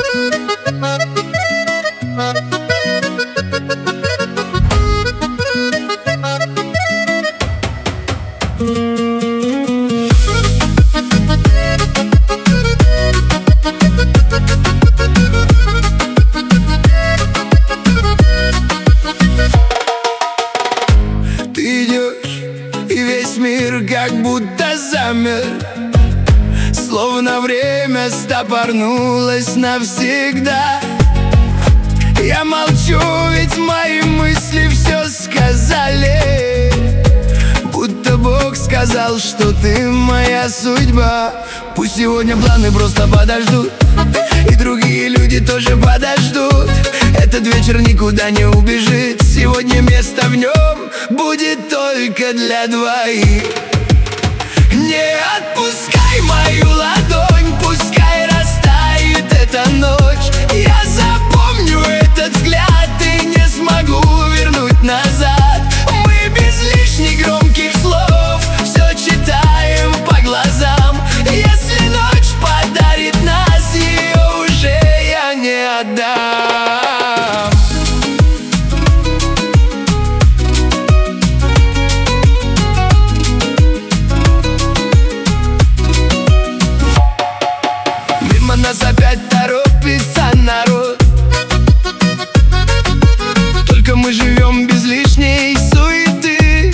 Ты идешь, и весь мир как будто замер, словно время стопорнулось навсегда. Я молчу, ведь мои мысли все сказали, будто Бог сказал, что ты моя судьба. Пусть сегодня планы просто подождут, и другие люди тоже подождут. Этот вечер никуда не убежит, сегодня место в нем будет только для двоих. Не отпускай мою ладонь, пускай растает эта ночь. Я запомню этот взгляд и не смогу вернуть назад. Мы без лишних громких слов все читаем по глазам. Если ночь подарит нас, ее уже я не отдам. Нас опять торопится народ, только мы живем без лишней суеты.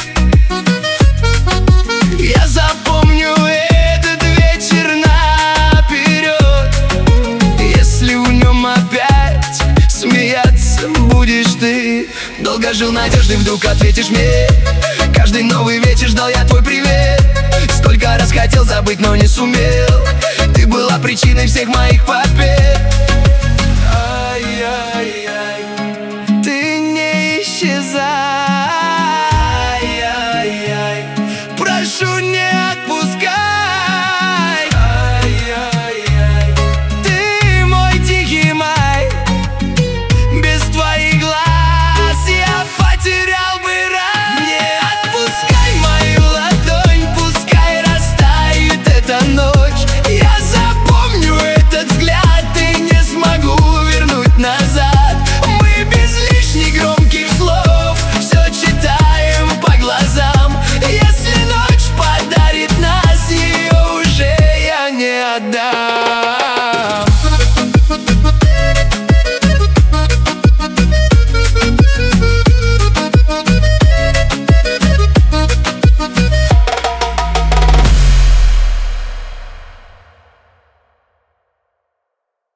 Я запомню этот вечер наперед. Если в нем опять смеяться будешь ты, долго жил надеждой, вдруг ответишь мне. Каждый новый вечер ждал я твой привет. Сколько раз хотел забыть, но не сумел. Ты была причиной всех моих побед.